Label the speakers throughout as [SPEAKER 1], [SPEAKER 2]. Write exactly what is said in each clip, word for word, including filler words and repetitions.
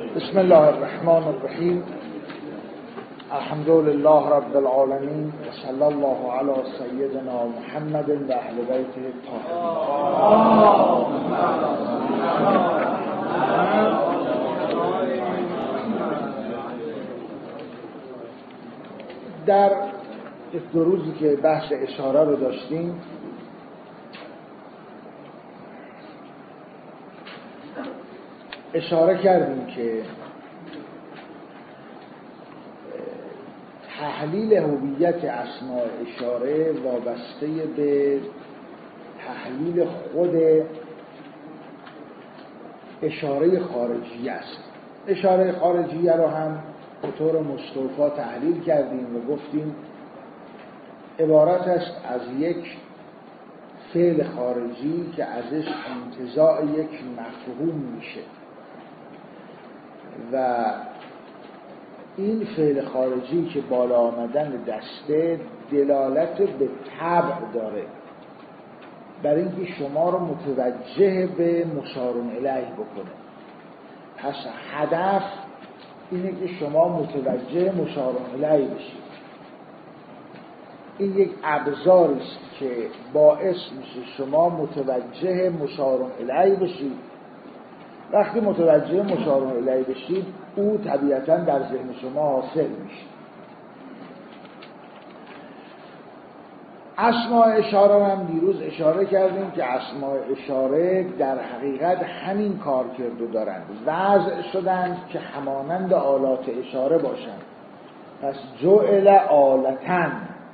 [SPEAKER 1] بسم الله الرحمن الرحیم. الحمد لله رب العالمین و صلی الله علی سیدنا محمد و اهل بیته الطاهرین. در یک دو روزی که بحث اشاره رو داشتیم اشاره کردیم که تحلیل هویت اسماء اشاره وابسته به تحلیل خود اشاره خارجی است. اشاره خارجی رو هم به طور مستوفا تحلیل کردیم و گفتیم عبارت است از یک فعل خارجی که ازش انتزاع یک مفهوم میشه و این فعل خارجی که بالا آمدن دسته دلالت به طبع داره برای اینکه شما رو متوجه به مشار الیه بکنه. پس هدف اینه که شما متوجه مشار الیه بشید. این یک ابزاری است که باعث میشه شما متوجه مشار الیه بشید. وقتی متوجه مشار الیه بشید او طبیعتاً در ذهن شما حاصل میشه. اسماء اشاره هم دیروز اشاره کردیم که اسماء اشاره در حقیقت همین کار کردو دارند، وضع شدند که همانند آلات اشاره باشند. پس جعل آلتن،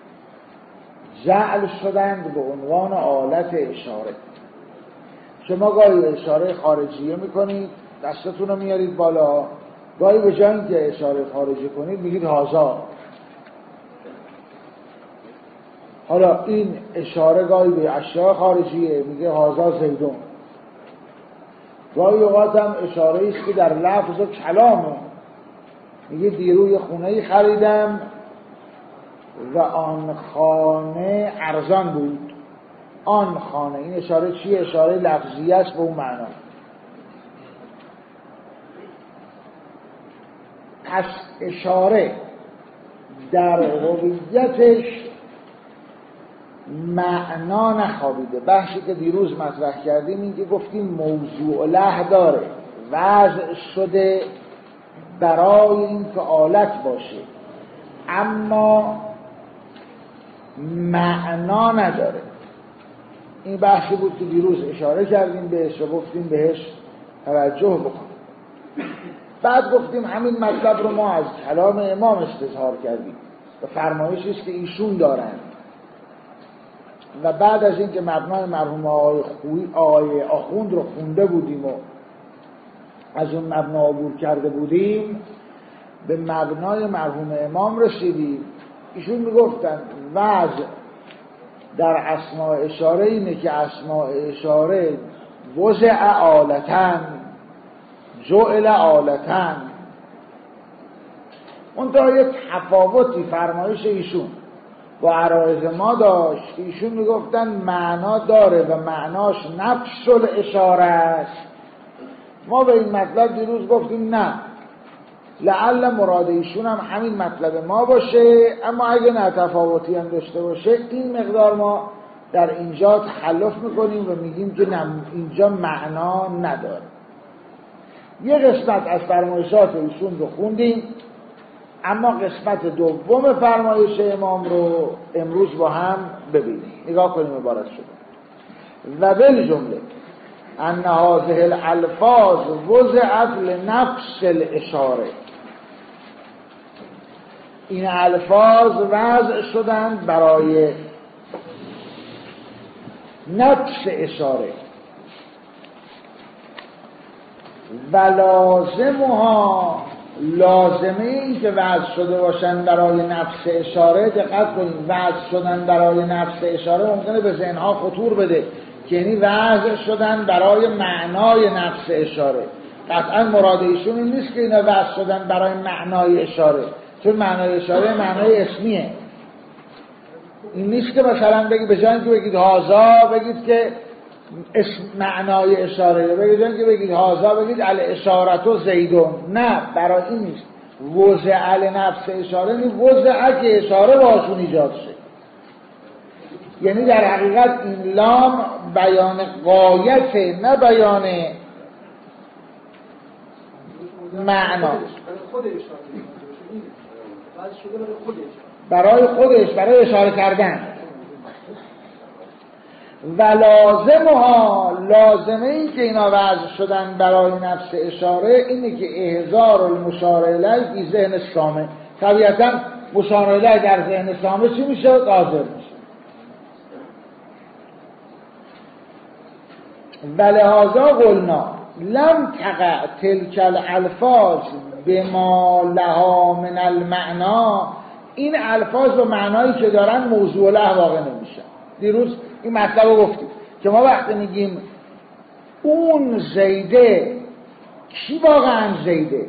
[SPEAKER 1] جعل شدند به عنوان آلت اشاره. شما گاهی اشاره خارجیه میکنید، دستتون رو میارید بالا، گاهی به جای اینکه اشاره خارجی کنید میگید هازا. حالا این اشاره گاهی به اشیاء خارجیه، میگه هازا زیدون. گاهی اوقات هم اشاره است که در لفظ و کلامه، میگه دیروی خونه خریدم و آن خانه ارزان بود. آن خانه، این اشاره چیه؟ اشاره لفظی است به اون معنا. پس اشاره در هویتش معنا نخوابیده. بحثی که دیروز مطرح کردیم این که گفتیم موضوع له داره، وضع شده برای این که آلت باشه، اما معنا نداره. این بحثی بود که دیروز اشاره کردیم بهش و گفتیم بهش توجه بکنیم. بعد گفتیم همین مطلب رو ما از کلام امام استظهار کردیم و فرمایشی است که ایشون دارند و بعد از اینکه مبنای مرحوم آقای خویی آقای آخوند رو خونده بودیم و از اون مبنا عبور کرده بودیم به مبنای مرحوم امام رسیدیم. ایشون میگفتن وضع در اسماء اشاره اینه که اسماء اشاره وضع آلتن، جعل آلتن. منتها یه تفاوتی فرمایش ایشون با عرایض ما داشت. ایشون میگفتن معنا داره و معناش نفس الاشاره است. ما به این مطلب دیروز گفتیم نه، لعل مراد ایشون هم همین مطلب ما باشه، اما اگه نه تفاوتی هم داشته باشه این مقدار ما در اینجا تخلف میکنیم و میگیم که نه، اینجا معنا نداره. یه قسمت از فرمایشات ایشون رو خوندیم، اما قسمت دوم فرمایش امام رو امروز با هم ببینیم، نگاه کنیم عبارت شده. و بالجمله ان هذه الالفاظ وضعت لنفس الاشاره. این الفاظ وضع شدند برای نفس اشاره و لازمها، لازمه این که وضع شده باشند برای نفس اشاره. دقت کنید، وضع شدن برای نفس اشاره ممکنه به ذهنها خطور بده که یعنی وضع شدن برای معنای نفس اشاره. قطعا مراد ایشون این نیست که اینا وضع شدن برای معنای اشاره، چون معنای اشاره معنای اسمیه. این نیست که مثلا بگید به جای اینکه بگید هازا بگید که معنای اشاره بگید که بگید هازا بگید ال اشارت و زیدون، نه برای این نیست. وضع ال نفس اشاره نیست، وضع که اشاره باشون ایجاد شد. یعنی در حقیقت این لام بیان غایت نه بیان معنا. برای خودش، برای اشاره کردن. و لازمها، لازمه این که اینا وضع شدن برای نفس اشاره اینه که احضار المشار الیه فی ذهن سامع. طبیعتا مشار الیه در ذهن سامع چی میشه؟ حاضر میشه. و لهذا قلنا لم تقع تلک الالفاظ بما لها من المعنا. این الفاظ و معنایی که دارن موضوع له واقع نمیشن. دیروز این مطلب رو گفتیم که ما وقتی میگیم اون زیده، کی واقعا زیده؟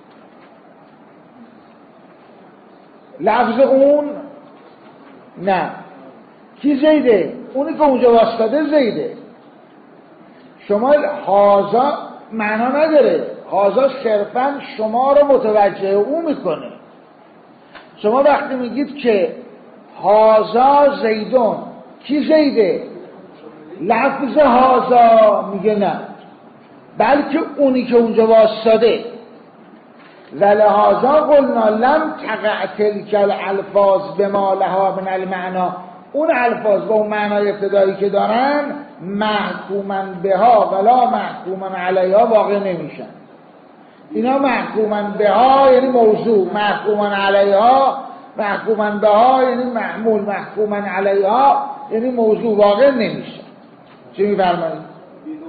[SPEAKER 1] لفظ اون نه، کی زیده؟ اونی که اونجا واسطاده زیده. شما هازا معنا نداره، هازا صرفا شما رو متوجه او میکنه. شما وقتی میگید که هازا زیدون، کی زیده؟ لفظ هازا میگه نه، بلکه اونی که اونجا واسطاده. ولهذا قلنا لم تقع تلک الالفاظ بما لها من المعنا. اون الفاظ با اون معنای ابتدایی که دارن محکوما بها ولا محکوما علیها واقع نمیشن. اینا محکوما بها یعنی موضوع، محکوما علیها، محکوما بها یعنی محمول، محکوما علیها یعنی موضوع واقع نمیشن. چی میفرمایید؟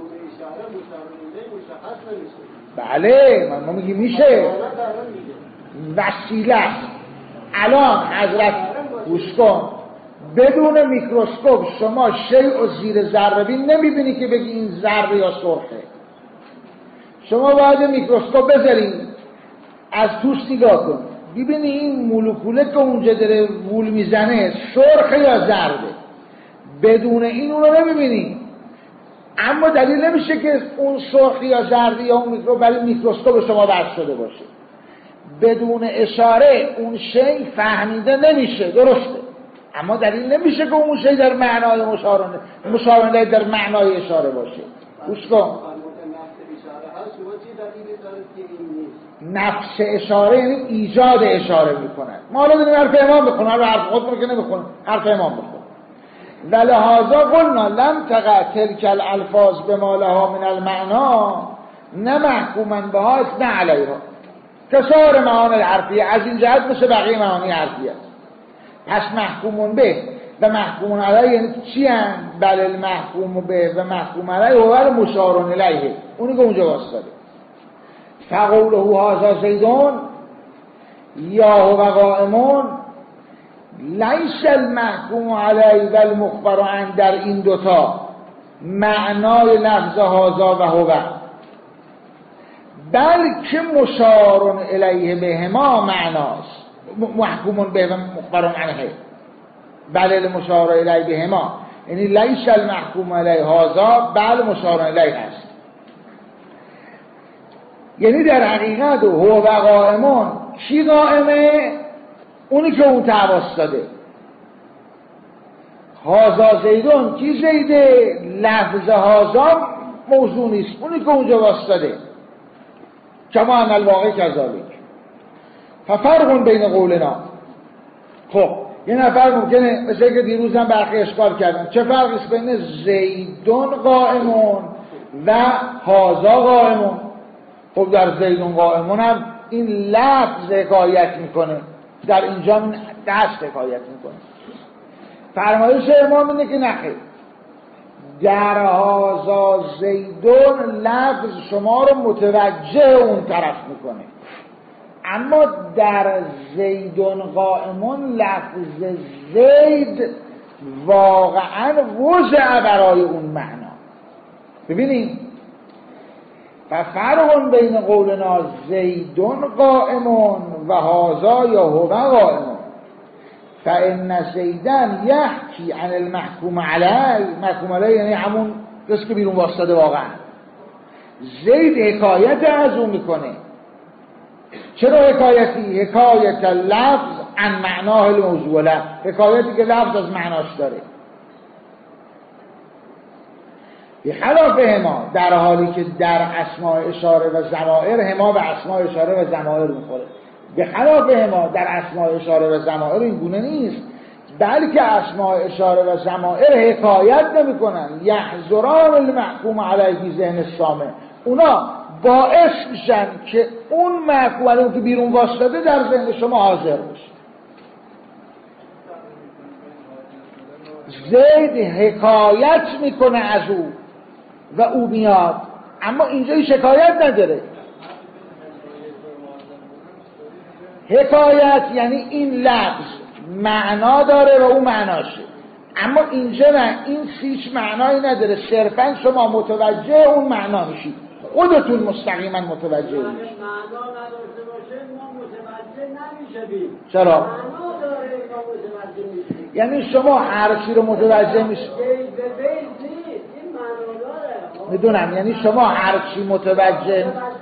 [SPEAKER 1] بله ما میگیم میشه وسیله. الان حضرت گوش کن، بدون میکروسکوپ شما شیء و زیر ذره بین نمیبینی که بگی این ذره یا سرخه. شما باید میکروسکوپ بذارید از توش نگاه کن ببینی این مولکوله که اونجا داره وول میزنه سرخه یا زرده. بدون این اون رو نمیبینی. اما دلیل نمیشه که اون سرخ یا زردی یا اون میکروب برای میکروسکوپ شما وصل شده باشه. بدون اشاره اون شی فهمیده نمیشه، درسته، اما دلیل نمیشه که اون شی در معنای مشارنه مشارنه در معنای اشاره باشه. گوش کن، نفس اشاره یعنی ایجاد اشاره میکنن. ما الان داریم حرف امام بخونم، حرف خودمون که نمیخونم، حرف امام بخونم. ولهذا قلنا لم تقع تلک الالفاظ بما لها من المعنا نه محکوما بها نه علیها کسار معانی الحرفیه. از این جهت مثل بقیه معانی حرفیه است. پس محکومون به و محکومون علیه یعنی چی هم؟ بل المحکوم به و محکوم علیه و بل مشارون الیه، اونی که اونجا واسطاده. فقوله هذا زیدون یا هو قائمون لیس المحکوم علیه و المخبر عن در این دوتا معنای لفظ هذا و هو، بلکه مشارون الیه بهما معناست. محکومون به و مخبر عنه بل مشار الیه بهما یعنی لیس المحکوم علیه هذا بل مشار الیه است. یعنی در حقیقت هو قائمون کی قائمه؟ اونی که اون تواس داده. هازا زیدون کی زیده؟ لفظ هازا موضوع نیست، اونی که اونجا واسطاده. کما ان الواقع کذالک. ففرق بین قولنا. خب یه نفر ممکنه مثل که دیروز هم برخی اشکال کردن چه فرقی است بین زیدون قائمون و هازا قائمون؟ خب در زیدون قائمون هم این لفظ حکایت میکنه، در اینجا دست حکایت میکنه. فرمایش امام اینه که نخیر، در هازا زیدون لفظ شما رو متوجه اون طرف میکنه، اما در زیدون قائمون لفظ زید واقعا وضع برای اون معنا. ببینید ففرق بین قولنا زیدون قائمون و هازا یا هو قائمون فإن زیدن یحکی عن المحکوم علیه. محکوم علیه یعنی همون کسی که بیرون واسطه واقعا. زید حکایت از اون میکنه. چرا حکایتی؟ حکایت لفظ عن معناه الموضوع له، حکایتی که لفظ از معناش داره. به خلاف هما، در حالی که در اسماء اشاره و ضمائر هما به اسماء اشاره و ضمائر میخوره. به خلاف هما، در اسماء اشاره و ضمائر این گونه نیست، بلکه اسماء اشاره و ضمائر حکایت نمیکنن. یحضران المحکوم علیه فی ذهن السامع، اونا باعث میشن که اون محکوم علیه که بیرون واسطه در ذهن شما حاضر بشه. زید حکایت میکنه از او و او میاد، اما اینجا هیچ شکایت نداره. حکایت یعنی این لفظ معنا داره و او معناشه، اما اینجا نه، این هیچ معنایی نداره، صرفا شما متوجه اون معنا میشید، خودتون مستقیما متوجه میشید.
[SPEAKER 2] معنا نداشته باشه ما متوجه نمیشیم.
[SPEAKER 1] چرا؟
[SPEAKER 2] معنا داره ما متوجه میشیم.
[SPEAKER 1] یعنی شما هر چی رو متوجه میشید. میدونم، یعنی شما هر چی متوجه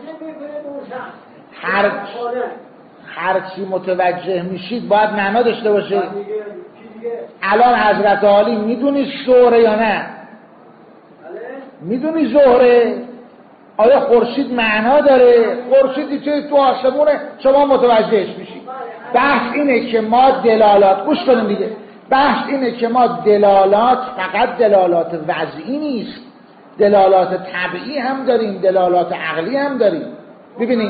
[SPEAKER 1] هر هر چی متوجه میشید باید معنا داشته باشه. الان حضرت عالی میدونی زهره یا نه؟ میدونی زهره؟ آیا خورشید معنا داره؟ خورشیدی که تو آسمونه شما متوجهش میشید. بحث اینه که ما دلالات، گوش کنیم دیگه، بحث اینه که ما دلالات فقط دلالات وضعی نیست، دلالات طبعی هم داریم، دلالات عقلی هم داریم. ببینید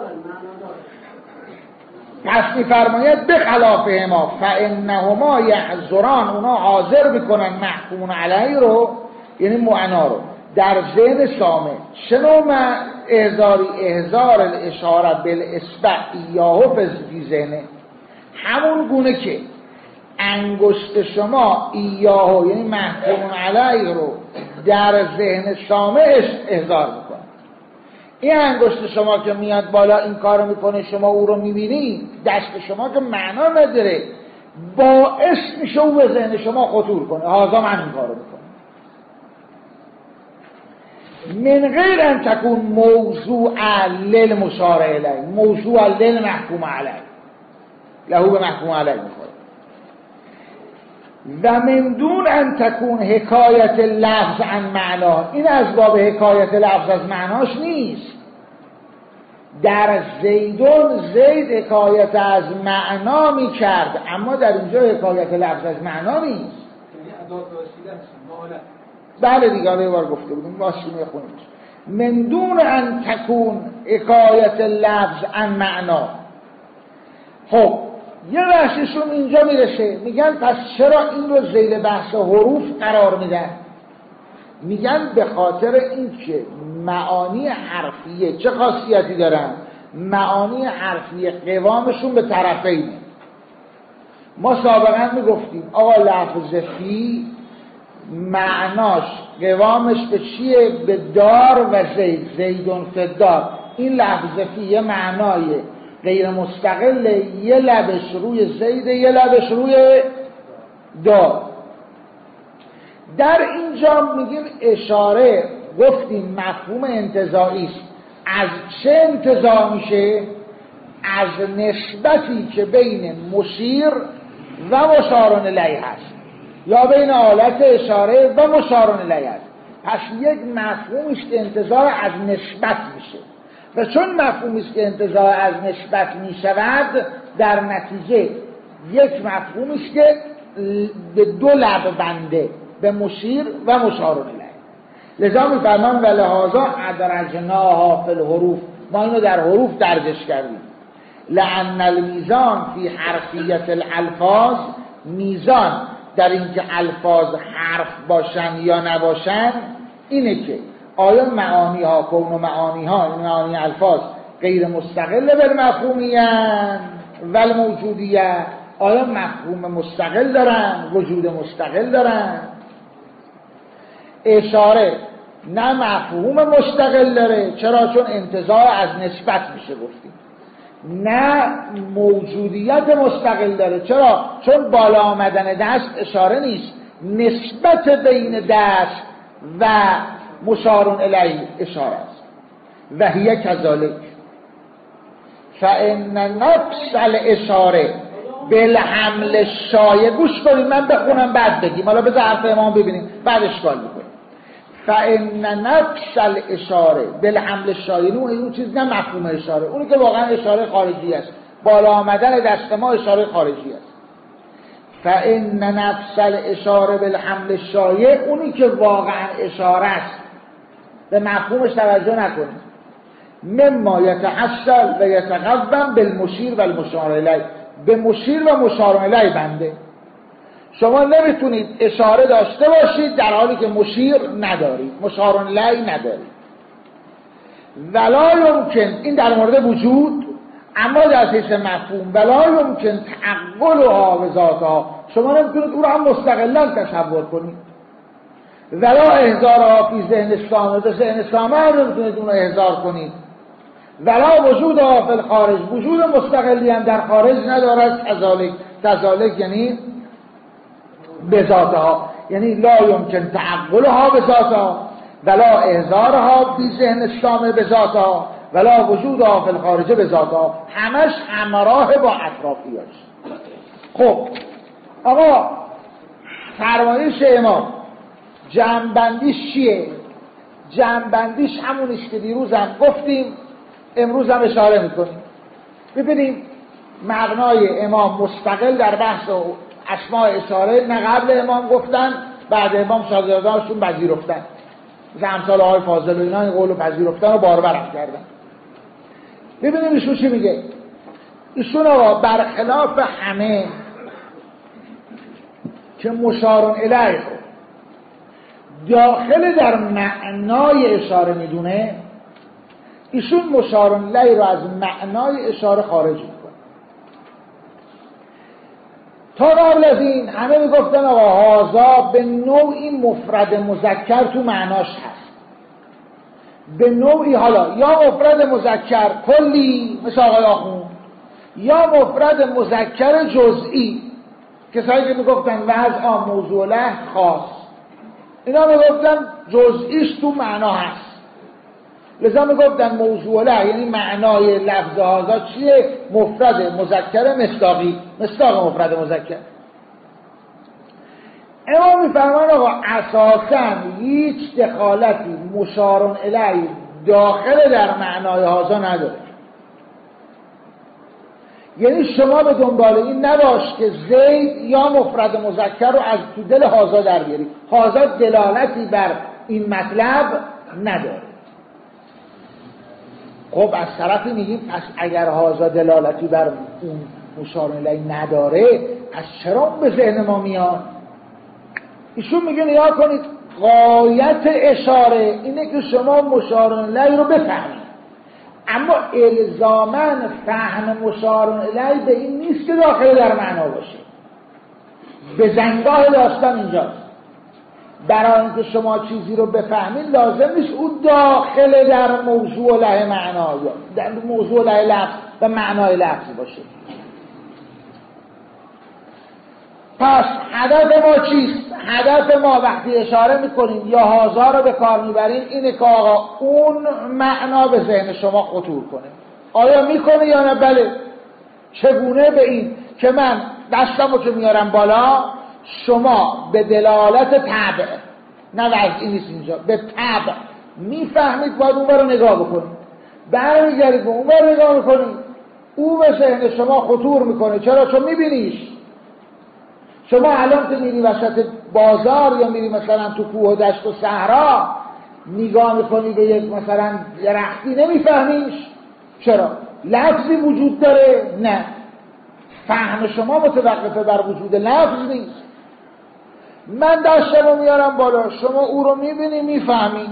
[SPEAKER 1] پس میفرماید به خلاف ما فانهما یحضران، اونا حاضر میکنن محکومون علیه رو، یعنی معنا رو در ذهن سامع. شنو من احضاری احضار الاشاره بالاصبع ایاهو فی ذهنه، همون گونه که انگشت شما ایاهو یعنی محکومون علیه رو در ذهن سامعش احضار میکنه. این انگشت شما که میاد بالا این کارو میکنه، شما او رو میبینی، دست شما که معنا نداره، باعث میشه او به ذهن شما خطور کنه. هازا من این کارو میکنه من غیر ان تکون موضوع للمشار الیه، موضوع للمحکوم علیه، لهو به محکوم علیه میخوره. و من دون ان تکون حکایت لفظ عن معنا، این از باب حکایت لفظ از معناش نیست. در زیدون زید حکایت از معنا می کرد، اما در اینجا حکایت لفظ از معنا نیست.
[SPEAKER 3] یعنی ادات وسیله است.
[SPEAKER 1] بله دیگه یه بار گفته بودیم، واسه خونیم. من دون ان تکون حکایت لفظ عن معنا. خب یه بحثشون اینجا میرسه، میگن پس چرا این رو ذیل بحث حروف قرار میدن؟ میگن به خاطر این که معانی حرفیه چه خاصیتی دارن؟ معانی حرفیه قوامشون به طرفینه. ما سابقا میگفتیم آقا لفظ فی معناش قوامش به چیه؟ به دار و زید، زیدون فدار. این لفظ فی یه معنای غیر مستقل، یه لبش روی زید یه لبش روی دار. در اینجا میگیم اشاره، گفتیم مفهوم انتزاعی است. از چه انتزاع میشه؟ از نسبتی که بین مشیر و مشارون الیه هست، یا بین آلت اشاره و مشارون الیه هست. پس یک مفهومی است که انتزاع از نسبت میشه، و چون مفهومی است که انتزاع از نسبت میشود، در نتیجه یک مفهومی است که به دو لب بنده، به مشیر و مشارون الیه. لذا میفرمان و لحاظا ادرجناها فی الحروف، ما اینو در حروف درجش کردیم. لأن المیزان فی حرفیت الالفاظ، میزان در اینکه الفاظ حرف باشن یا نباشن اینه که آیا معانی ها، کون و معانی ها، این معانی الفاظ غیر مستقل بالمفهومیت و الموجودیت، آیا مفهوم مستقل دارن، وجود مستقل دارن؟ اشاره نه مفهوم مستقل داره، چرا؟ چون انتزاع از نسبت میشه گفتیم. نه موجودیت مستقل داره، چرا؟ چون بالا آمدن دست اشاره نیست، نسبت بین دست و مشار الیه اشاره است. و هی کذالک فان نفس الاشاره بالحمل الشایع. گوش کنید من بخونم بعد بگیم، حالا بذار حرف امام ببینیم بعد اشکال میکنیم. فان نفس الاشاره بالحمل الشایع، اون اون چیز نه مفهوم اشاره، اونی که واقعا اشاره خارجی است، بالا آمدن دست ما اشاره خارجی است. فان نفس الاشاره بالحمل الشایع، اونی که واقعا اشاره است به مفهومش توجه نکنید. مما یتحصل و یتقوم بالمشیر و المشار الیه، به مشیر و مشار الیه بنده. شما نمیتونید اشاره داشته باشید در حالی که مشیر ندارید، مشار الیه ندارید. ولا یمکن، این در مورد وجود، اما در حیث مفهوم ولا یمکن تعقلها و ذاتها، شما نمیتونید او را هم مستقلا تصور کنید. ولا احضارها فی ذهن اسلام، در ذهن اسلام هم نمیتونید اون را احضار کنید. ولا وجودها فی الخارج، وجود مستقلی هم در خارج ندارد. کذالک، کذالک یعنی به ذاتها، یعنی لا یمکن تعقلها به ذاتها ولا احضارها فی ذهن اسلام به ذاتها ولا وجودها فی الخارج به ذاتها، همش همراه با اطرافیاش. خب آقا فرمایش امام جمع‌بندیش چیه؟ جمع‌بندیش همونیست که دیروز هم گفتیم، امروز هم اشاره میکنیم. ببینیم مبنای امام مستقل در بحث و اسماء اشاره، نه قبل امام گفتن بعد امام شاگردانشون پذیرفتن، مثل امثال آقای فاضل و اینا این قولو پذیرفتن و باربرم کردن. ببینیم ایشون چی میگه. ایشون آقا برخلاف همه که مشار الیه داخل در معنای اشاره میدونه، ایشون مشار الیه رو از معنای اشاره خارج میکنه. تا قبل از این همه میگفتن آقا هازا به نوعی مفرد مذکر تو معناش هست، به نوعی، حالا یا مفرد مذکر کلی مثل آقای آخوند، یا مفرد مذکر جزئی، کسایی که میگفتن وضع موضوع له خاص، اینا میگفتن جزئیش تو معنا هست. لذا میگفتن موضوع له یعنی معنای لفظ هازا چیه؟ مفرد مذکر مصداقی، مصداق مفرد مذکر. اما میفرمان آقا اساساً هیچ دخالتی مشار الیه داخل در معنای هازا نداره. یعنی شما به دنبال این نباش که زید یا مفرد مذکر رو از تو دل هازا در بیاری، هازا دلالتی بر این مطلب نداره. خب از طرفی میگیم پس اگر هازا دلالتی بر اون مشار الیه نداره، از چرا به ذهن ما میاد؟ ایشون میگه نگاه کنید، غایت اشاره اینه که شما مشار الیه رو بفهمید، اما الزاماً فهم مشار الیه به این نیست که داخل در معنا باشه. به زنگاه داستان اینجاست. برای اینکه شما چیزی رو بفهمید لازم نیست او داخل در موضوع له معنا یا در موضوع له لفظ و معنای لفظ باشه. پس هدف ما چیست؟ هدف ما وقتی اشاره میکنیم یا هازا رو به کار میبریم اینه که آقا اون معنا به ذهن شما خطور کنه. آیا میکنه یا نه؟ بله. چگونه؟ به این که من دستمو که میارم بالا، شما به دلالت طبع، نه وضعی نیست اینجا، به طبع میفهمید باید اون رو نگاه بکنید، برمیگردید به اون رو نگاه بکنید، او به ذهن شما خطور میکنه. چرا؟ چون میبینیش. شما الان که میری وسط بازار یا میری مثلا تو کوه و دشت و صحرا نگاه میکنی به یک مثلا درختی، نمیفهمیش. چرا؟ لفظی وجود داره؟ نه. فهم شما متوقفه بر وجود لفظ نیست. من دستمو میارم بالا، شما او رو میبینی میفهمی،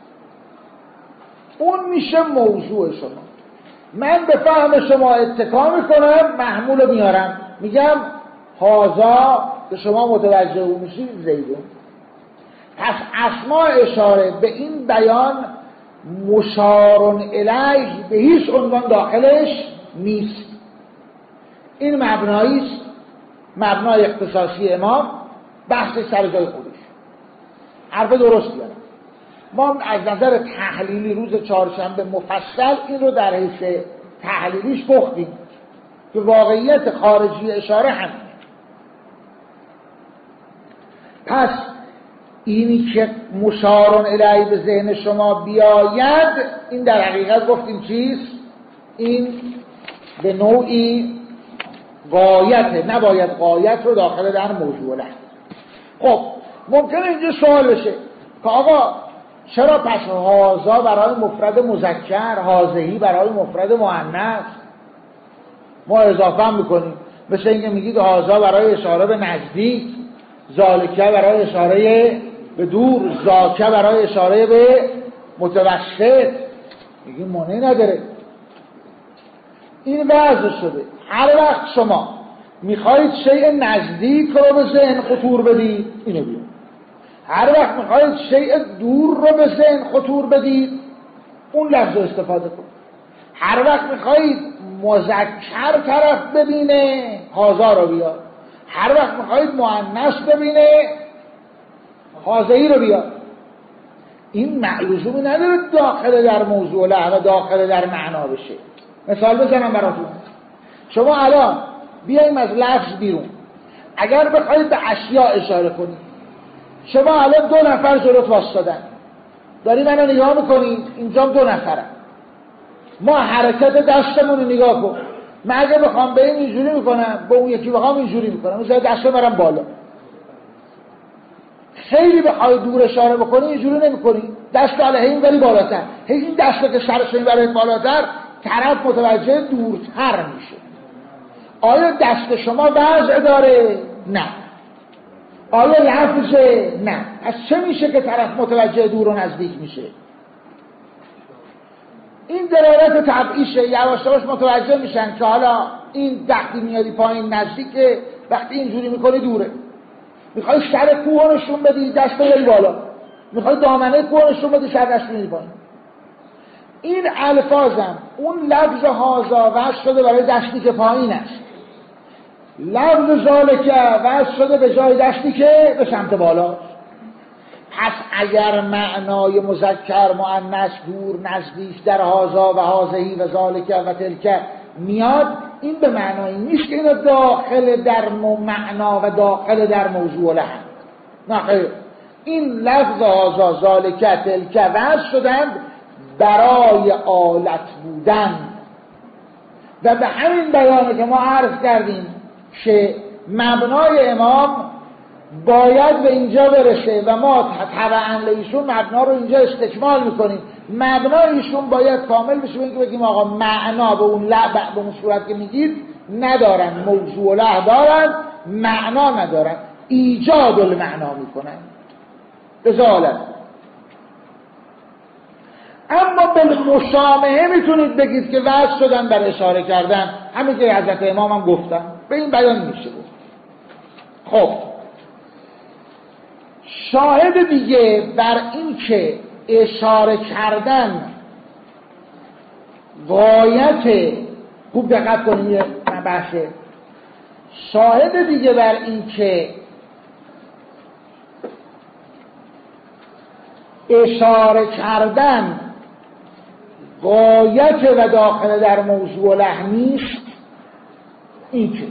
[SPEAKER 1] اون میشه موضوع شما. من به فهم شما اتکا میکنم، محمول رو میارم، میگم هازا که شما متوجه او میشید زیدون. پس اسماء اشاره به این بیان مشار الیه به هیچ عنوان داخلش نیست. این مبناییست، مبنای اختصاصی امام، بحث سر جای خودش. حرف درست بیارم. ما از نظر تحلیلی روز چهارشنبه مفصل این رو در حیث تحلیلیش گفتیم که واقعیت خارجی اشاره همین. پس اینی که مشارون الیه به ذهن شما بیاید، این در حقیقت گفتیم چیست؟ این به نوعی غایته، نباید غایت رو داخل در موضوع لحظه. خب ممکنه اینجا سوال بشه که آقا چرا پس هازا برای مفرد مذکر، هازهی برای مفرد مؤنث ما اضافه هم میکنیم؟ مثل اینکه میگید هازا برای اشاره به نزدیک، ذالکه برای اشاره به دور، ذاکه برای اشاره به متوسط. میگیم مانعی نداره. این وضع شده هر وقت شما میخواید شیء نزدیک رو به ذهن خطور بدید اینو بیاد، هر وقت میخواید شیء دور رو به ذهن خطور بدید اون لفظ رو استفاده کنید. هر وقت میخواید مذکر طرف ببینه هازا رو بیاد، هر وقت میخواید مؤنث ببینه هازهی رو بیاد. این لزومی نداره داخل در موضوع لحظه داخل در معنا بشه. مثال بزنم براتون. شما الان بیاییم از لفظ بیرون، اگر بخواید به اشیاء اشاره کنید، شما الان دو نفر جلوت واسطادن، داری منو نگاه میکنید، اینجا دو نفرم، ما حرکت دستمون رو نگاه کن. من اگه بخوام به این اینجوری میکنم، با اون یکی بخوام اینجوری میکنم، مثلا دستم برم بالا. خیلی بخوای دور اشاره بکنی اینجوری نمیکنی، دست علیه ولی بالاتر، هی این دست که سرش میبره بالاتر، طرف متوجه دورتر میشه. آیا دست شما وضع داره؟ نه. آیا لفظه؟ نه. از چه میشه که طرف متوجه دور و نزدیک میشه؟ این دلالت طبعیشه. یواش یواش متوجه میشن که حالا این وقتی میادی پایین نزدیکه، وقتی اینجوری میکنی دوره. میخوای سر کوه نشون بدی دست بری بالا، میخوای دامنه کوه نشون بدی سر دست بری پایین. این الفاظم اون لفظ هازا وصل شده برای دستی که پایین است، لفظ ذالکه وصل شده به جای دستی که به سمت بالا. پس اگر معنای مذکر مؤنث دور نزدیک در هازا و هازهی و ذالکه و تلکه میاد، این به معنای نیست که اینا داخل در معنا و داخل در موضوع لحن. نه خیر، این لفظ هازا ذالکه تلکه وصل شدند برای آلت بودن و به همین بیانه که ما عرض کردیم که مبنای امام باید به اینجا برسه و ما تبعاً ایشون مبنا رو اینجا استکمال میکنیم. مبنای ایشون باید کامل بشه، اینکه بگیم آقا معنا به اون لعب به اون صورت که میگید ندارن، موضوع له دارن، معنا ندارن، ایجاد المعنا میکنن ازالت. اما به مشامهه میتونید بگید که وضع شدن بر اشاره کردن، همین که حضرت امام هم گفتن، به این بیان میشه. خب شاهد دیگه بر این که اشاره کردن غایت، خوب دقت کنید بحثه، شاهد دیگه بر این که اشاره کردن غایت و داخل در موضوع لحنیست، این که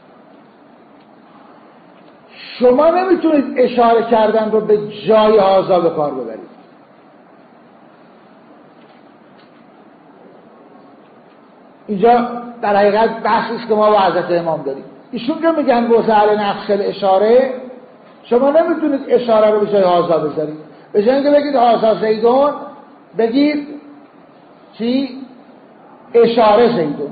[SPEAKER 1] شما نمیتونید اشاره کردن رو به جای هازا به کار ببرید. اینجا در حقیقت بحثیست که ما با حضرت امام داریم. ایشون که میگن وضع نفس الاشاره، شما نمیتونید اشاره رو به جای هازا بذارید. به جای اینکه بگید هازا زیدون، بگید چی؟ اشاره زیدون.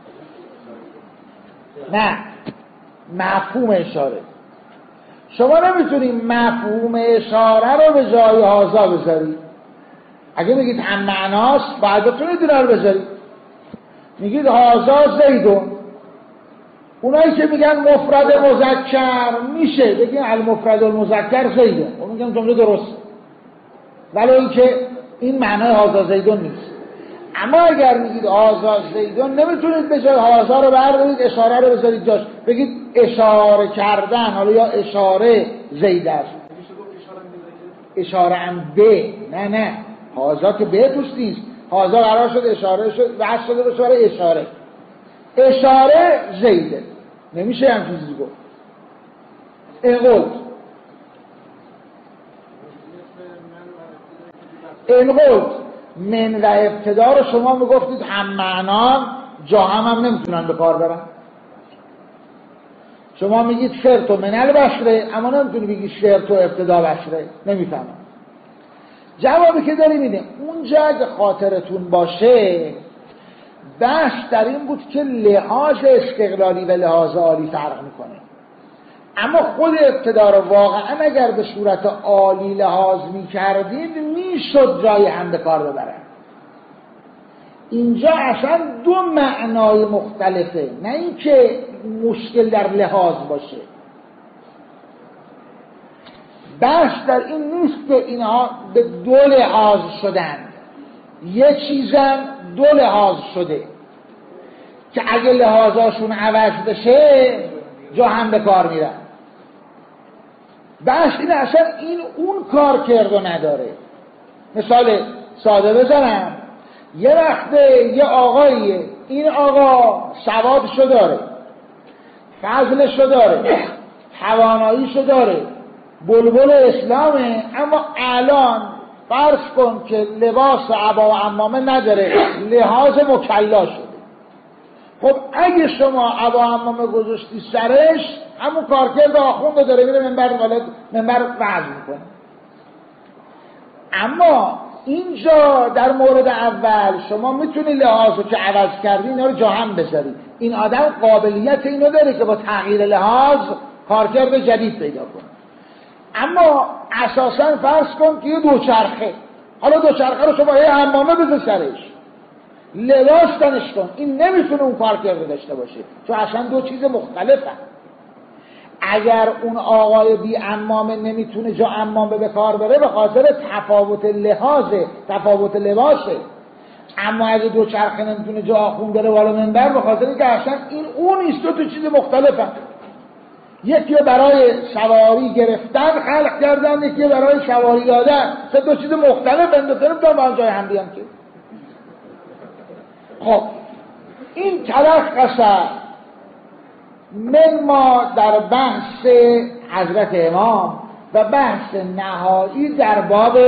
[SPEAKER 1] نه، مفهوم اشاره. شما نمیتونید مفهوم اشاره رو به جای هازا بذارید. اگه میگید هم معناست باید بتونید اینا رو بذارید. میگید هازا زیدون، اونایی که میگن مفرد مذکر میشه بگید المفرد المذکر زیدون، اون میگن جمله درست، ولی اینکه این معنای هازا زیدون نیست. اما اگر میگید هازا زیدون، نمیتونید به جای هازا رو بردارید اشاره رو بذارید جاش، بگید اشاره کردن، حالا یا اشاره زید است. اشاره ام به، نه نه هازا که به توش نیست، هازا قرار شد اشاره شد و عشق شده بشه برای اشاره. اشاره زیده، نمیشه هم چیزی گفت. انقل انقل من و ابتدا رو شما میگفتید هم معنا جا هم هم نمیتونن به کار برن. شما میگید شرط و منل بشره، اما نمیتونی بگید شرط و ابتدا بشره، نمیفهمم. جوابی که داریم اینه، اونجا اگه خاطرتون باشه بحث در این بود که لحاظ استقلالی و لحاظ عالی فرق میکنه، اما خود ابتدا رو واقعا اگر به صورت عالی لحاظ میکردید میشد جای هم به کار ببرن. اینجا اصلا دو معنای مختلفه، نه اینکه مشکل در لحاظ باشه. بحث در این نیست که اینها به دو لحاظ شدن، یه چیزم دو لحاظ شده که اگه لحاظاشون عوض بشه جا هم به کار میرن. بحث اینه اصلا این اون کار کردو نداره. مثال ساده بزنم، یه وقته یه آقاییه، این آقا سوادشو داره، فضلشو داره، تواناییشو داره، بلبل اسلامه، اما الان فرض کن که لباس و عبا و عمامه نداره، لحاظ مکلا شده. خب اگه شما عبا و عمامه گذاشتی سرش، همون کارکرد آخونده داره، میره منبر والد منبر وعظ میکنه. اما اینجا در مورد اول شما میتونی لحاظو که عوض کردی اینا رو جا هم بذاری. این آدم قابلیت اینو داره که با تغییر لحاظ کارکرد جدید پیدا کنه. اما اساساً فرض کن که یه دوچرخه، حالا دوچرخه رو شما یه حمامه بذار سرش، لباس تنش کن، این نمیتونه اون کارکرد داشته باشه، چون اصلا دو چیز مختلفه. اگر اون آقای بی عمامه نمیتونه جا عمامه به کار بره به خاطر تفاوت لحاظه، تفاوت لباسه. اما اگه دو چرخه نمیتونه جا آخون بره بالا منبر به خاطر اینکه اصلا این اون نیست، دو تا چیز مختلفه. یکی برای سواری گرفتن خلق کردن، یکی برای سواری دادن، سه دو چیز مختلف اندوتنم تا با جای هم بیان که. خب این تلخص من ما در بحث حضرت امام و بحث نهایی در باب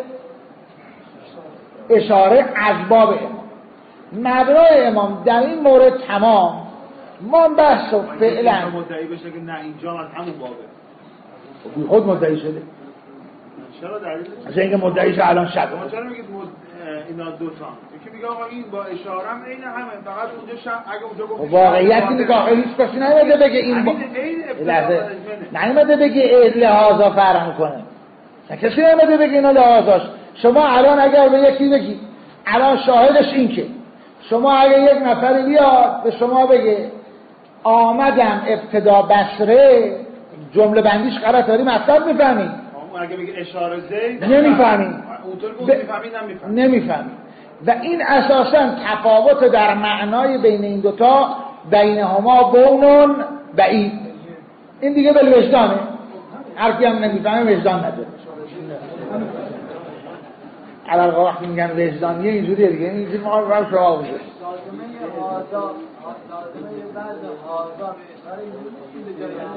[SPEAKER 1] اشاره از باب امام. مبنای امام در این مورد تمام. ما بحث و فعلا
[SPEAKER 4] مدعی بشه که نه اینجا از همون بابه،
[SPEAKER 1] بی خود مدعی شده.
[SPEAKER 4] چرا دلیلش؟
[SPEAKER 1] از اینکه مدعی شده الان شد.
[SPEAKER 4] ما چرا میگید اینا دو تا؟ یکی میگه آقا این با اشاره هم عین همه، فقط اونجا شم اگه اونجا گفت
[SPEAKER 1] واقعیت اینه که آخه هیچ کسی نمیده بگه این با لحظه نمیده بگه لحاظا فرق میکنه. کسی نمیده بگه اینا لحاظاش. شما الان اگر به یکی بگی الان شاهدش این که شما اگه یک نفری بیاد به شما بگه آمدم ابتدا بصره، جمله بندیش غلط داری مطلب میفهمی؟
[SPEAKER 4] اگه بگه اشاره زید
[SPEAKER 1] نمیفهمی.
[SPEAKER 4] اونطور گفت میفهمید نمیفهمی.
[SPEAKER 1] نمیفهمی. و این اساساً تفاوت در معنای بین این دوتا بینهما بونون بعید. این دیگه بل وجدانه. هر کی هم نمیفهمه وجدان نداره. علاوه وقتی میگن وجدانیه اینجوریه دیگه، اینجوری ما رو برای سوال میشه.
[SPEAKER 2] لازمه آزاد لازمه بعض آزاد برای این به جای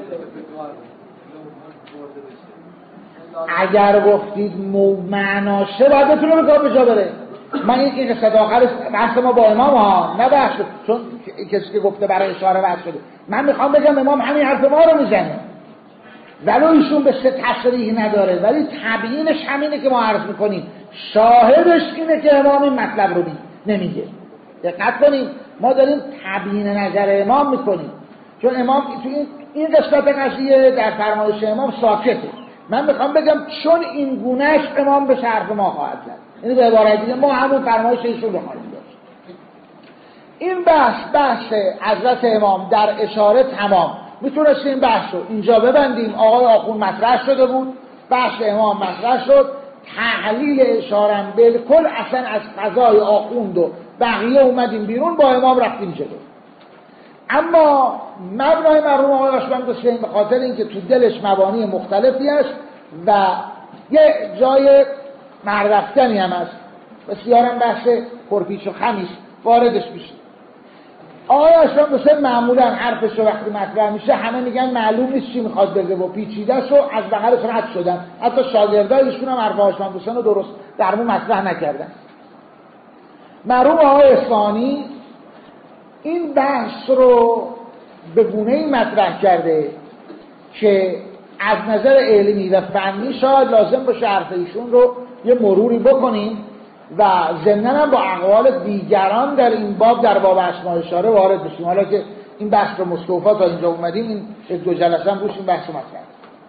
[SPEAKER 1] اگر گفتید معناشه باید بتونه به کار به جا بره. من این قصد آخر بحث ما با امام ها نه بحث، چون کسی که گفته برای اشاره بحث شده. من میخوام بگم امام همین حرف ما رو میزنه ولو ایشون به سه تصریح نداره، ولی تبیینش همینه که ما عرض میکنیم. شاهدش اینه که امام این مطلب رو نمیگه. دقت کنیم ما داریم تبیین نظر امام میکنیم، چون امام تو این این قسمت قضیه در فرمایش امام ساکته. من میخوام بگم چون این گونهش امام به حرف ما خواهد زد، یعنی به عبارت دیگه ما همون فرمایش ایشون رو خواهیم داشت. این بحث بحث حضرت امام در اشاره تمام. میتونستیم این بحث رو اینجا ببندیم، آقای آخوند مطرح شده بود، بحث امام مطرح شد، تحلیل اشاره بالکل اصلا از فضای آخوند و بقیه اومدیم بیرون، با امام رفتیم جلو. اما مبنای مرحوم آقای قشبند حسین به خاطر اینکه تو دلش مبانی مختلفی است و یه جای مردفتنی هم هست، بسیارم بحث پرپیچ و خمیست، واردش میشه. آقای اشرام دوسته معمولا حرفش رو وقتی مطرح میشه همه میگن معلوم نیست چی میخواد بگه و پیچیده شو از بغلش رد شدن، حتی شاگردای ایشون هم حرف اشرام دوستان رو درست در مون مطرح نکردن. مرحوم آقای اصفهانی این بحث رو به گونه‌ای مطرح کرده که از نظر علمی و فنی شاید لازم باشه حرف ایشون رو یه مروری بکنیم و ضمناً هم با اقوال دیگران در این باب در باب اسماء اشاره وارد بشیم. حالا که این بحث رو مستوفا تا اینجا اومدیم، این دو جلسه هم روش این بحث رو مطرح.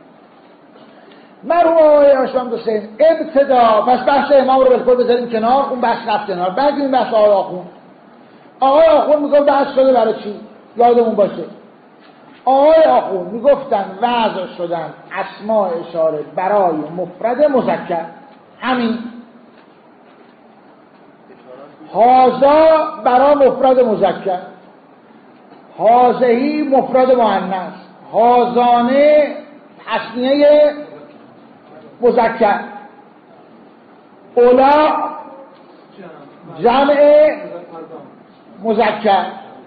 [SPEAKER 1] مرحوم آقای اشرام حسین ابتدا، پس بحث امام رو بالکل بذاریم کنار، اون بحث رفت کنار، بعد این بحث آقای آخوند. آقای آخوند میگه بحث شده برای چی؟ یادمون باشه آقای آخوند میگفتن وضع شدن اسماء اشاره برای مفرد مذکر، همین هازا برای مفرد مذکر، هازهی مفرد مؤنث، هازانه تثنیه مذکر، اولا جمع مذکر.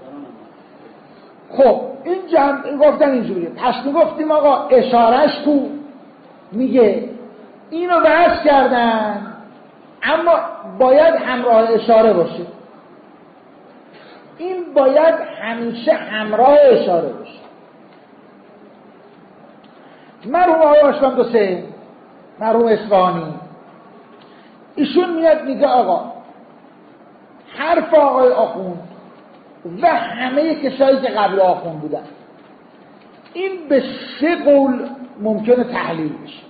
[SPEAKER 1] خب این جمع گفتن اینجوریه. پس میگفتیم آقا اشارهش تو میگه اینو بحث کردن اما باید همراه اشاره باشه، این باید همیشه همراه اشاره باشه. مرحوم آقای اشرام دوسته، مرحوم اصفهانی، ایشون میاد میگه آقا حرف آقای آخوند و همه کسایی که قبل آخوند بودن این به سه قول ممکنه تحلیل بشه.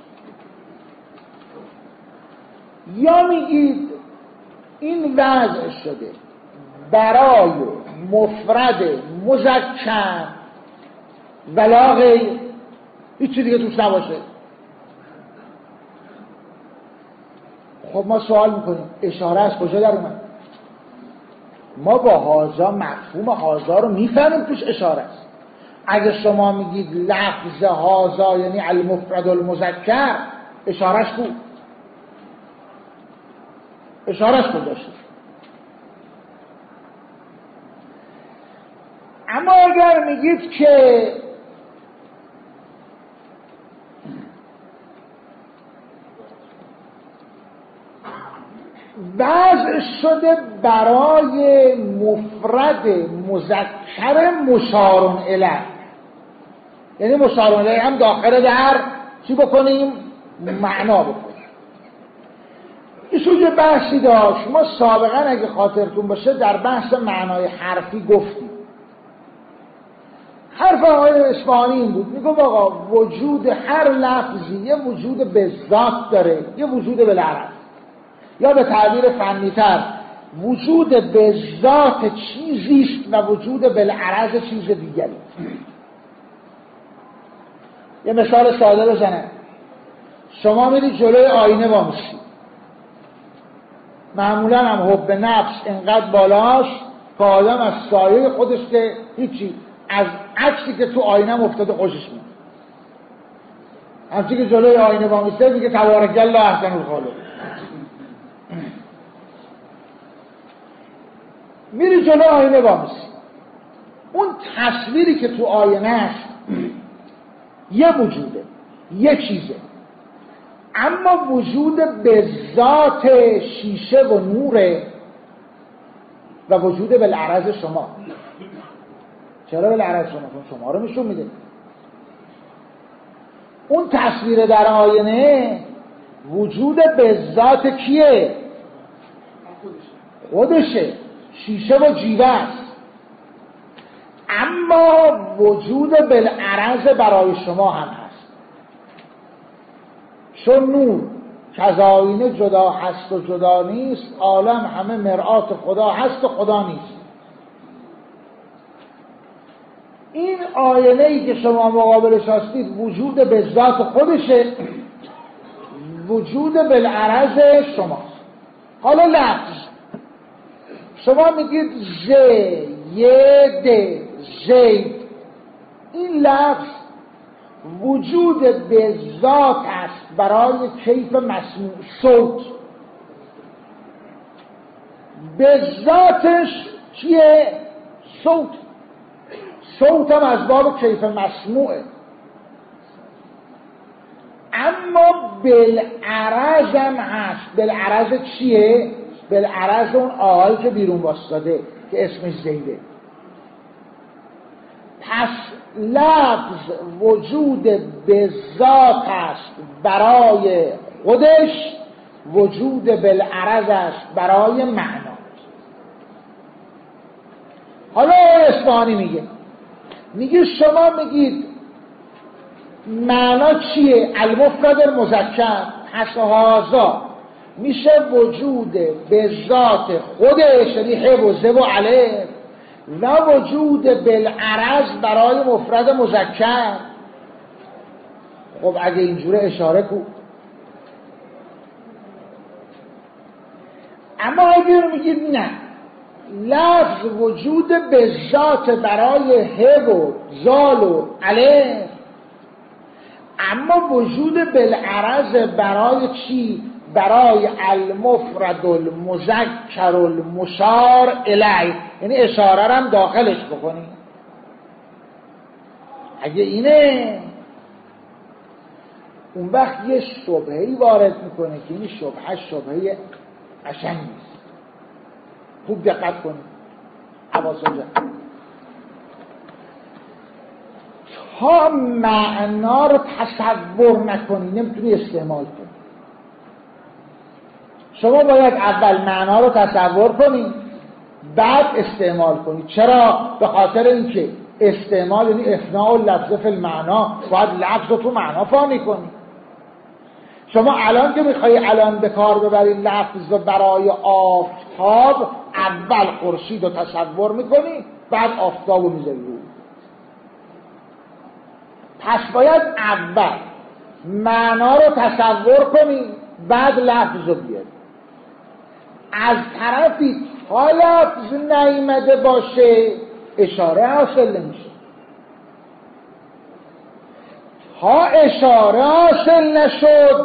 [SPEAKER 1] یا میگید این وضع شده برای مفرد مذکر ولا غیر، هیچ چیز دیگه توش نباشه. خب ما سوال میکنیم اشاره از کجا در اومد؟ ما با هازا مفهوم هازا رو میفهمیم توش اشاره است. اگه شما میگید لفظ هازا یعنی المفرد المذکر، اشارهش بود، اشارهش کجاست؟ اما اگر میگید که وضع شده برای مفرد مذکر مشار الیه، یعنی مشار الیه هم داخل در چی بکنیم؟ معنا بکنیم. ایشون یه بحثی داشت، ما سابقا اگه خاطرتون باشه در بحث معنای حرفی گفتیم. حرف آقای اصفهانی این بود، میگم آقا وجود هر لفظی یه وجود به ذات داره، یه وجود بالعرض، یا به تعبیر فنی‌تر وجود به ذات چیزیست و وجود بالعرض چیز دیگری. یه مثال ساده بزنم، شما میرید جلوی آینه وامیسی، معمولا هم حب نفس انقدر بالاش که آدم از سایه خودش که هیچی، از عکسی که تو آینه افتاده خوشش میاد. همچی که جلوی آینه وامیسته میگه تبارک الله احسن الخالق. میری جلوی آینه وامیسی، اون تصویری که تو آینه است یه وجوده، یه چیزه، اما وجود به ذات شیشه و نوره و وجود بالعرض شما. چرا بالعرض شما؟ چون شما رو نشون میده. اون تصویر در آینه وجود به ذات کیه؟ خودشه، شیشه و جیوه است، اما وجود بالعرض برای شما هم هست. چون نور کز آینه جدا هست و جدا نیست، عالم همه مرآت خدا هست و خدا نیست. این آینه ای که شما مقابلش هستید وجود به ذات خودشه، وجود بالعرض شماست. حالا لفظ شما میگید ز، ی، د، زید، این لفظ وجود به ذات است برای کیف مسموع صوت. به ذاتش چیه؟ صوت. صوت هم از باب کیف مسموعه، اما بالعرض هم هست. بالعرض چیه؟ بالعرض اون آقایی که بیرون واسطاده که اسمش زیده. پس لفظ وجود به ذات است برای خودش، وجود بالعرض است برای معنا. حالا اصفهانی میگه میگه شما میگید معنا چیه؟ المفرد المذکر. پس هازا میشه وجود به ذات خودش، یعنی ه و ز و الف، و وجود بالعرض برای مفرد مذکر. خب اگه اینجوره اشاره کو. اما اگر میگید نه، لفظ وجود به ذات برای ه و زال و الف، اما وجود بالعرض برای چی؟ برای المفرد المذکر المشار الیه. یعنی اشاره رو هم داخلش بکنی. اگه اینه، اون وقت یه شبهه‌ای وارد میکنه که این شبهه شبهه قشنگ نیست. خوب دقت کنید حواستون جمع. تا معنا رو تصور نکنی نمیتونی استعمال کنی. شما باید اول معنا رو تصور کنی بعد استعمال کنی. چرا؟ به خاطر اینکه استعمال یعنی افناء اللفظ فی المعنا، باید لفظ رو تو معنا فهمی کنی. شما الان که میخوایی الان به کار ببری لفظ برای آفتاب، اول خورشید رو تصور میکنی بعد آفتاب رو میذاری روی. پس باید اول معنا رو تصور کنی بعد لفظ رو بیاری. از طرفی تا لفظ نیامده باشه اشاره حاصل نمیشه. تا اشاره حاصل نشد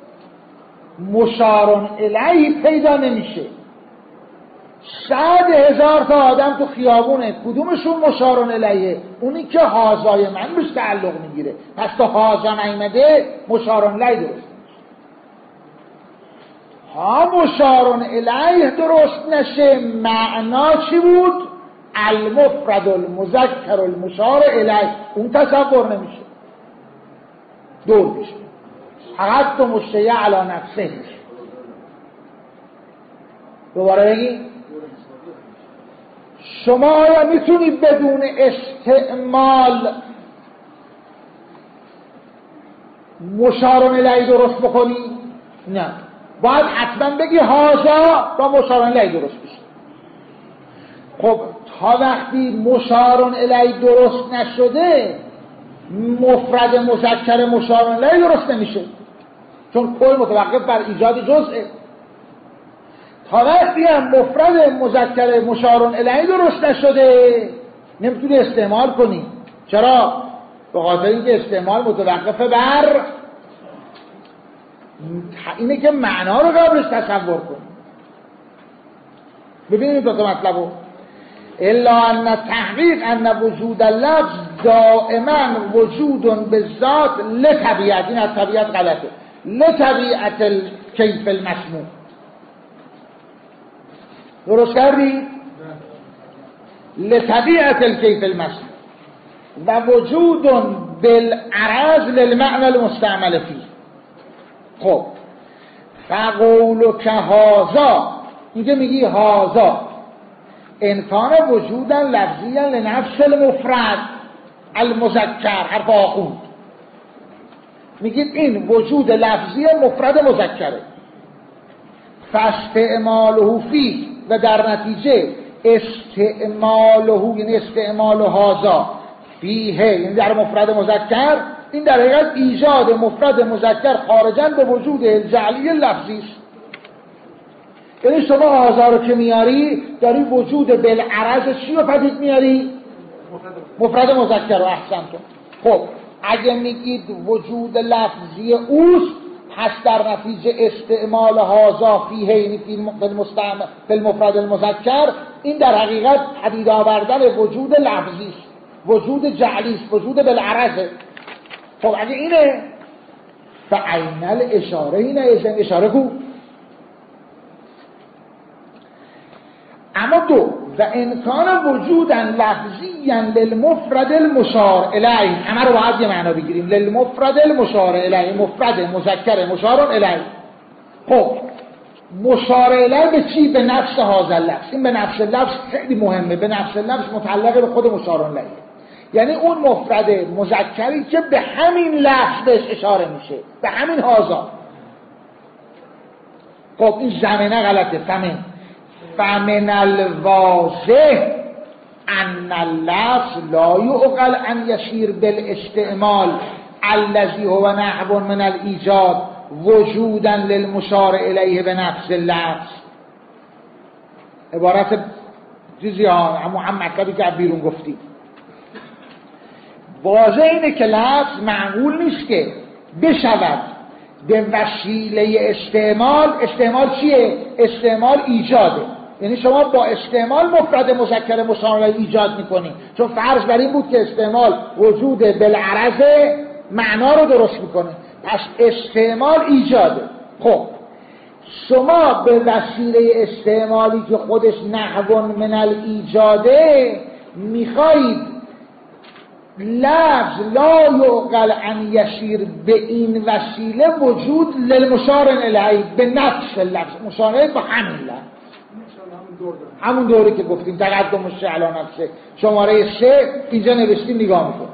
[SPEAKER 1] مشارون الیه پیدا نمیشه. صد هزار تا آدم تو خیابونه، کدومشون مشارون الیه؟ اونی که هازای من بهش تعلق میگیره. پس تا هازا نیامده مشارون الیه درست نمیشه. ها مشارون الیه درست نشه، معنا چی بود؟ المفرد المذکر المشار الیه. اون تصور نمیشه، دور میشه. فقط تو مشتیه علی نفسه میشه. دوباره بگی شما آیا میتونی بدون استعمال مشارون الیه درست بکنی؟ نه، باید حتما بگی هازا با مشارون الیه درست بشه. خب تا وقتی مشارون الیه درست نشده مفرد مذکر مشارون الیه درست نمیشه، چون کل متوقف بر ایجاد جزئه. تا وقتی هم مفرد مذکر مشارون الیه درست نشده نمیتونی استعمال کنی. چرا؟ به خاطر اینکه استعمال متوقف بر اینه که معنا رو قبلش تصور کنی. ببینید دو تا مطلبو. الا ان تحقیق ان وجود اللفظ دائما وجود بالذات لطبیعت. این از طبیعت غلطه. لطبیعت الکیف المسموع. درست کردی؟ لطبیعت الکیف المسموع و وجود بالعرض للمعنى المستعمل فيه. خب فقول که هازا، اینجا میگی هازا امکان وجودا لفظیا لنفس المفرد المذکر، حرف آخون. میگید این وجود لفظی مفرد مذکره. فاستعماله فيه، و در نتیجه استعماله یعنی استعمال هازا فیه یعنی در مفرد مذکر، این در حقیقت ایجاد مفرد مذکر خارجاً به وجود الجعلی لفظی است. یعنی شما هازا رو که میاری داری وجود بالعرض چی رو پدید میاری؟ مفرد مذکر رو. احسن تو. خب اگه میگید وجود لفظی اوست، پس در نتیجه استعمال هازا فی حین فی المفرد المذکر، این در حقیقت پدید آوردن وجود لفظی است، وجود جعلی است، وجود بالعرضه. خب اگه اینه فعین الاشاره، اینه اشاره کو. اما دو و امکان وجودا لفظیا للمفرد المشار الیه، همه رو باید یه معنا بگیریم. للمفرد المشار الیه، مفرد مذکر مشار الیه. خب مشار الیه به چی؟ به نفس هذا اللفظ. این به نفس لفظ خیلی مهمه. به نفس لفظ متعلق به خود مشار الیه، یعنی اون مفرد مذکری که به همین لفظ بهش اشاره میشه، به همین هذا. خب این زمینه غلطه. فمن فمن الواضح ان اللفظ لا يعقل ان يشير بالاستعمال الذي هو نحو من الايجاد وجودا للمشار الیه به نفس اللفظ. عبارت چیزی ها همون هم مطلبی که بیرون گفتی. واضح اینه که لفظ معقول نیست که بشود به وسیله استعمال. استعمال چیه؟ استعمال ایجاده، یعنی شما با استعمال مفرد مذکر مشار الیه ایجاد میکنی، چون فرض بر این بود که استعمال وجود بالعرض معنا رو درست میکنه، پس استعمال ایجاده. خب شما به وسیله استعمالی که خودش نحو من الایجاده میخواید لفظ لا یعقل ان یشیر به این وسیله وجود للمشار الیه به نفس لفظ، مشار الیه با همین لفظ، همون دوری که گفتیم تقدم الشیء علی نفسه. شماره سه اینجا نوشتیم، نگاه میکن.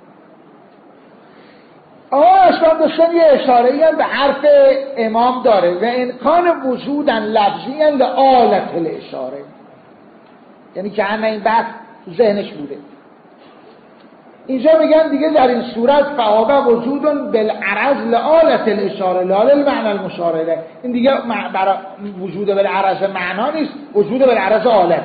[SPEAKER 1] آقا اشکال داشتن یه اشاره هم به حرف امام داره و امکان وجودن لفظی هم لآلت الاشاره، یعنی که همه این بحث تو ذهنش بوده. اینجا میگن دیگه در این صورت فهو وجودن بالعرض لآلت الاشاره لا للمعنى المشار الیه. این دیگه برای وجود بالعرض معنا نیست، وجود بالعرض آلت.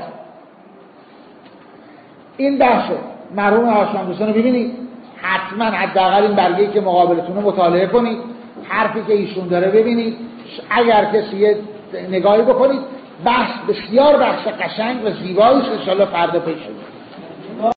[SPEAKER 1] این بحثه مرحوم هاشم دوستان رو ببینید، حتما حداقل این برگه‌ای که مقابلتون رو مطالعه کنید، حرفی که ایشون داره ببینید، اگر کسی یه نگاهی بکنید. بحث بسیار بحث قشنگ و زیبایی است، ان شاءالله فردا پیش میاد.